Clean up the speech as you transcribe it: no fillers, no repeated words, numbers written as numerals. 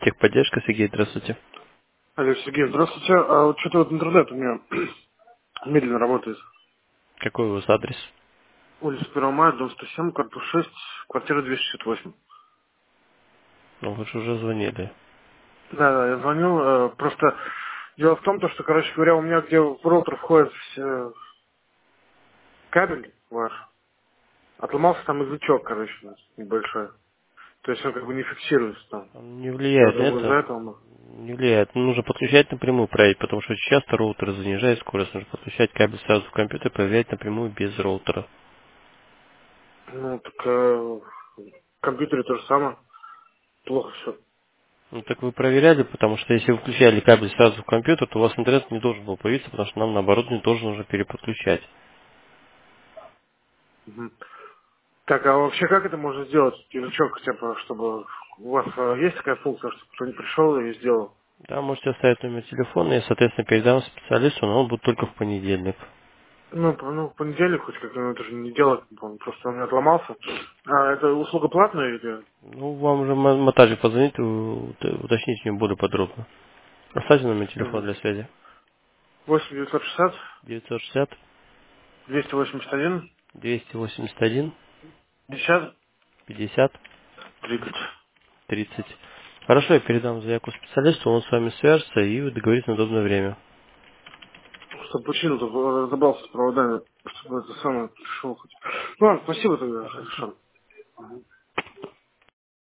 Техподдержка, Сергей, здравствуйте. Алло, Сергей, здравствуйте. А вот что-то вот интернет у меня медленно работает. Какой у вас адрес? Улица 1 мая, дом 107, корпус 6, квартира 268. Ну, вы же уже звонили. Да, я звонил. Просто дело в том, то, что, короче говоря, у меня где в роутер входит кабель ваш, отломался там язычок, короче, небольшой. То есть он как бы не фиксируется там. Он не Я влияет на думаю, из-за это. этого Не влияет. Нужно подключать напрямую проверить, потому что очень часто роутер занижает скорость. Нужно подключать кабель сразу в компьютер и проверять напрямую без роутера. ну, так в компьютере то же самое. Плохо все. Ну так вы проверяли, потому что если вы включали кабель сразу в компьютер, то у вас интернет не должен был появиться, потому что нам наоборот не тоже нужно переподключать. Так, а вообще как это можно сделать? Язычок хотя бы, чтобы у вас есть такая функция, чтобы кто не пришел и сделал? Да, можете оставить номер телефона, я, соответственно, передам специалисту, но он будет только в понедельник. Ну, в понедельник хоть как-то, ну, это же не делать, он просто у меня отломался. А это услуга платная или? Ну, вам уже Матажик позвонит, уточните у него более подробно. Оставьте номер телефона Угу. для связи. 8 960 960 281 281 50 50 30. 30. Хорошо, я передам заявку специалисту, он с вами свяжется и вы договоритесь на удобное время. Чтобы почину разобрался с проводами, чтобы это самое пришел хоть. Ну ладно, спасибо тогда, Пожалуйста. хорошо.